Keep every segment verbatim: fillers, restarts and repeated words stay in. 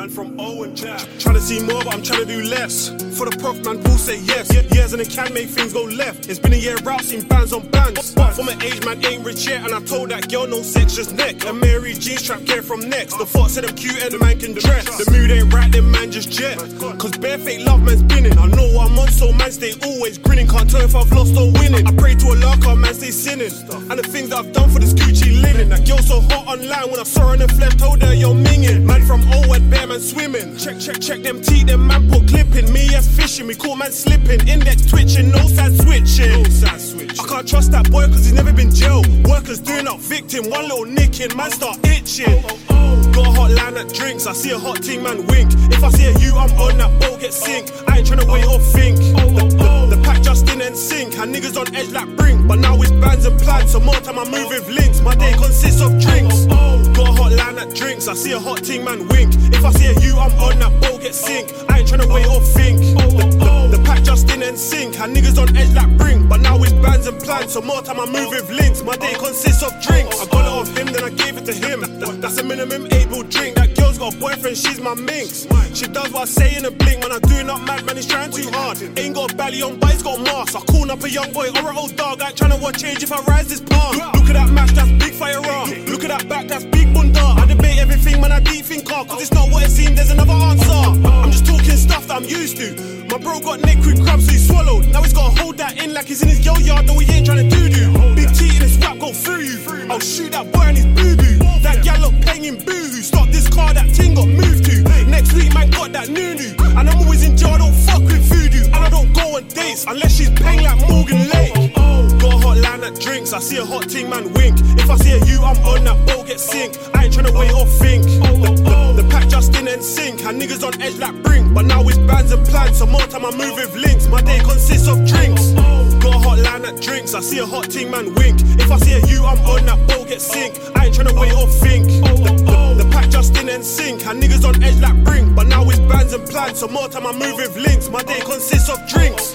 Man from Owen Jack. Trying to see more, but I'm trying to do less. For the prof, man, will say yes. Years and it can make things go left. It's been a year out, seen bands on bands. But for my age, man, ain't rich yet. And I told that girl, no sex, just neck. A Mary jeans trap care from next. The thought said I'm cute and the man can dress. The mood ain't right, then man just jet. Cause bare fake love, man's binning. I know what I'm on, so man stay always grinning. Can't tell if I've lost or winning. I pray to Allah, cause man stay sinning. And the things that I've done for this Gucci linen. That girl so hot online, when I saw her in the flesh, told her you're minging. Man from Owen, bare man swimming. Check, check, check them teeth, them man put clipping. Me as fishing, we caught man slipping. Index twitching, no side switching. No side switching. I can't trust that boy cause he's never been jailed. Workers doing up victim, one little nicking, man start itching. Oh, oh, oh. Got a hotline that drinks, I see a hot ting, man wink. If I see a you, I'm on that boat, get sink. I ain't tryna wait or think. Oh, oh, oh. The, the pack just in and sink, and niggas on edge like brink. But now it's bands and plans, so more time I move with links. My day consists of drinks. Oh, oh, oh. Got a hotline that drinks, I see a hot ting, man wink. If I see a you, I'm on that boat, get sink. I ain't tryna wait or think. Oh, oh, oh. The, the pack just in and sink, and niggas on edge like brink. But now it's bands and plans, so more time I move with links. My day consists of drinks. I got it off him, then I gave it to him. That, that's a minimum able drink. That girl's got a boyfriend, she's my minx. She does what I say in a blink. When I'm doing up mad, man, he's trying too hard. Ain't got a belly on, but he's got a mask. I call up a young boy or an old dog. I ain't tryna watch change if I rise this palm. Look at that match, that's big firearm. Look at that back, that's big bunda. I debate everything, man, I deep think hard. Cause it's not what it seems, there's another answer. I'm just talking stuff that I'm used to. My bro got neck with crabs, so he swallowed. Now he's gotta hold that in like he's in his yo yard, though he ain't tryna do do. Big T in his rap go through you. I'll shoot that boy and his boo boo. That gal look paying boo-hoo. Stop this car, that ting got moved to. Next week, man, got that new-new. And I'm always in jail, I don't fuck with voodoo. And I don't go on dates unless she's paying like Morgan Lake. Got a hotline that drinks, I see a hot ting, man wink. If I see a you, I'm on that boat, get sink. I ain't tryna wait or think. The, the, the pack just in and sink, and niggas on edge like brink. But now it's bands and plans, so more time I move with links. My day consists of drinks. Got a hotline that drinks, I see a hot ting, man wink. If I see a you, I'm on that boat, get sink. I ain't tryna wait or think. The, the, the pack just in and sink, and niggas on edge like brink. But now it's bands and plans, so more time I move with links. My day consists of drinks.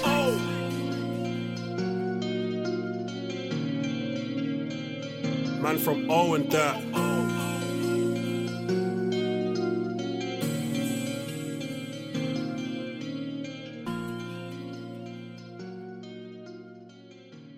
Man from Owen that.